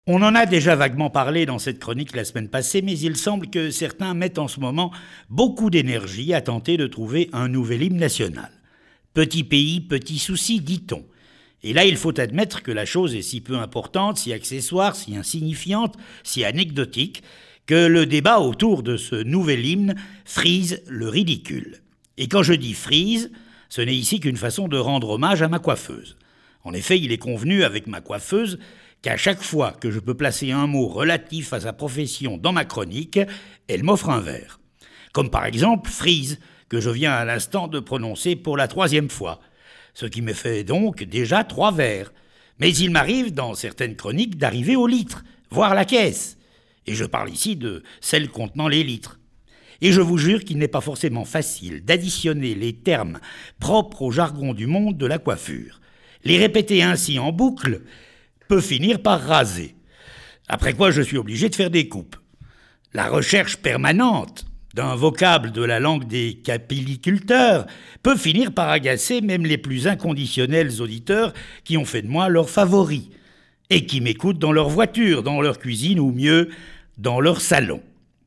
On en a déjà vaguement parlé dans cette chronique la semaine passée, mais il semble que certains mettent en ce moment beaucoup d'énergie à tenter de trouver un nouvel hymne national. Petit pays, petit souci, dit-on. Et là, il faut admettre que la chose est si peu importante, si accessoire, si insignifiante, si anecdotique, que le débat autour de ce nouvel hymne frise le ridicule. Et quand je dis frise, ce n'est ici qu'une façon de rendre hommage à ma coiffeuse. En effet, il est convenu avec ma coiffeuse qu'à chaque fois que je peux placer un mot relatif à sa profession dans ma chronique, elle m'offre un verre. Comme par exemple frise, que je viens à l'instant de prononcer pour la 3e fois, ce qui me fait donc déjà 3 verres. Mais il m'arrive dans certaines chroniques d'arriver au litre, voire la caisse. Et je parle ici de celle contenant les litres. Et je vous jure qu'il n'est pas forcément facile d'additionner les termes propres au jargon du monde de la coiffure. Les répéter ainsi en boucle peut finir par raser. Après quoi, je suis obligé de faire des coupes. La recherche permanente d'un vocable de la langue des capilliculteurs peut finir par agacer même les plus inconditionnels auditeurs qui ont fait de moi leur favori et qui m'écoutent dans leur voiture, dans leur cuisine ou mieux, dans leur salon.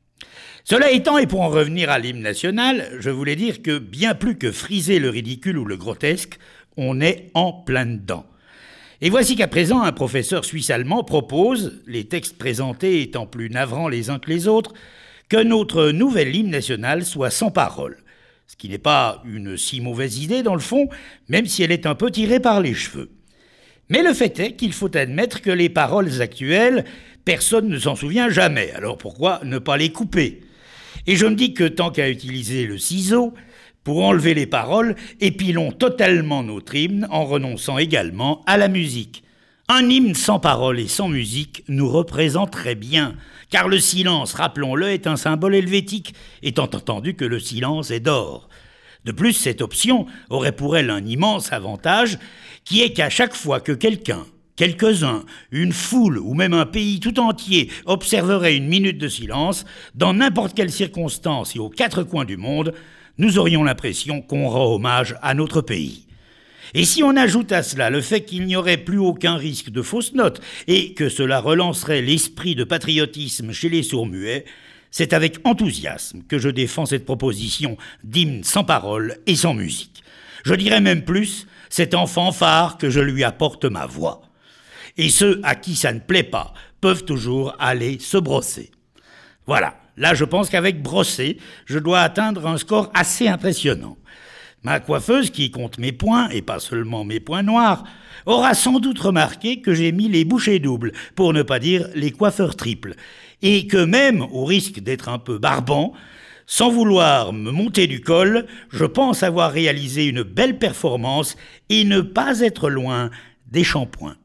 Cela étant, et pour en revenir à l'hymne national, je voulais dire que bien plus que friser le ridicule ou le grotesque, on est en plein dedans. Et voici qu'à présent, un professeur suisse-allemand propose, les textes présentés étant plus navrants les uns que les autres, que notre nouvel hymne national soit sans paroles. Ce qui n'est pas une si mauvaise idée dans le fond, même si elle est un peu tirée par les cheveux. Mais le fait est qu'il faut admettre que les paroles actuelles, personne ne s'en souvient jamais, alors pourquoi ne pas les couper ? Et je me dis que tant qu'à utiliser le ciseau, pour enlever les paroles, épilons totalement notre hymne en renonçant également à la musique. Un hymne sans paroles et sans musique nous représenterait bien, car le silence, rappelons-le, est un symbole helvétique, étant entendu que le silence est d'or. De plus, cette option aurait pour elle un immense avantage, qui est qu'à chaque fois que quelqu'un, quelques-uns, une foule ou même un pays tout entier observerait une minute de silence, dans n'importe quelle circonstance et aux 4 coins du monde, nous aurions l'impression qu'on rend hommage à notre pays. Et si on ajoute à cela le fait qu'il n'y aurait plus aucun risque de fausses notes et que cela relancerait l'esprit de patriotisme chez les sourds-muets, c'est avec enthousiasme que je défends cette proposition d'hymne sans paroles et sans musique. Je dirais même plus, c'est en fanfare que je lui apporte ma voix. Et ceux à qui ça ne plaît pas peuvent toujours aller se brosser. Voilà. Là, je pense qu'avec brosser, je dois atteindre un score assez impressionnant. Ma coiffeuse, qui compte mes points, et pas seulement mes points noirs, aura sans doute remarqué que j'ai mis les bouchées doubles, pour ne pas dire les coiffeurs triples, et que même, au risque d'être un peu barbant, sans vouloir me monter du col, je pense avoir réalisé une belle performance et ne pas être loin des shampoings.